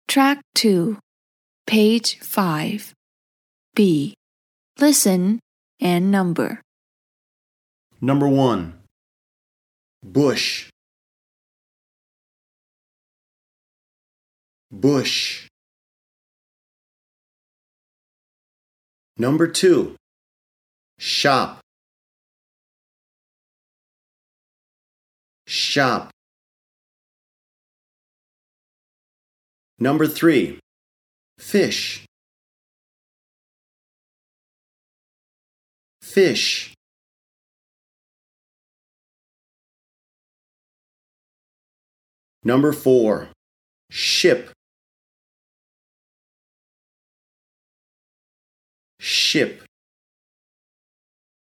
Track 2, page 5. B. Listen and number. Number 1. Bush. Bush. Number 2. Shop. Shop. Number 3. Fish. Fish. Number 4. Ship. Ship.